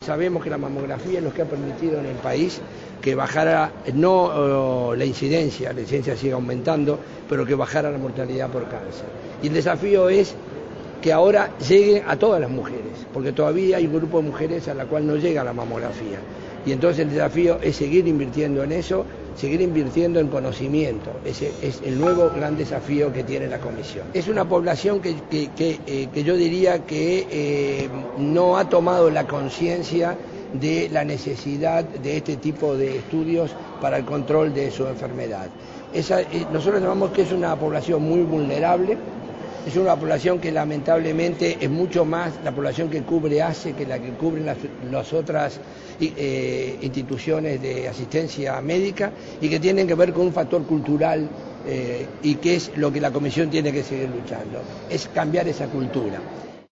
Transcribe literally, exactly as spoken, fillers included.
Sabemos que la mamografía es lo que ha permitido en el país que bajara, no uh, la incidencia, la incidencia sigue aumentando, pero que bajara la mortalidad por cáncer. Y el desafío es que ahora llegue a todas las mujeres, porque todavía hay un grupo de mujeres a la cual no llega la mamografía. Y entonces el desafío es seguir invirtiendo en eso, seguir invirtiendo en conocimiento. Ese es el nuevo gran desafío que tiene la Comisión. Es una población que, que, que, eh, que yo diría que eh, no ha tomado la conciencia de la necesidad de este tipo de estudios para el control de su enfermedad. Esa, eh, nosotros llamamos que es una población muy vulnerable. Es una población que lamentablemente es mucho más la población que cubre A C E que la que cubren las, las otras eh, instituciones de asistencia médica y que tienen que ver con un factor cultural eh, y que es lo que la Comisión tiene que seguir luchando, es cambiar esa cultura.